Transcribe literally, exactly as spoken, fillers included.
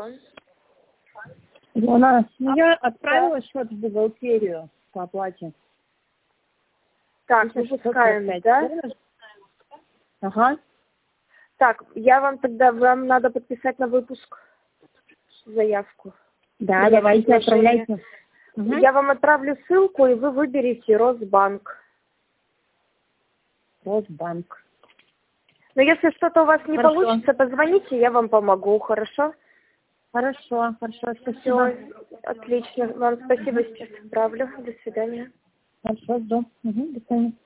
Алло. Она, я отправила счет в бухгалтерию по оплате. Так, выпускаем, да? Ага. Так, я вам тогда, вам надо подписать на выпуск заявку. Да, давайте, отправляйте. Угу. Я вам отправлю ссылку, и вы выберете Росбанк. Росбанк. Но если что-то у вас не Хорошо. получится, позвоните, я вам помогу, хорошо? Хорошо, хорошо, спасибо. Все, отлично. Вам спасибо, сейчас отправлю. До свидания. Хорошо, жду. Угу, до свидания.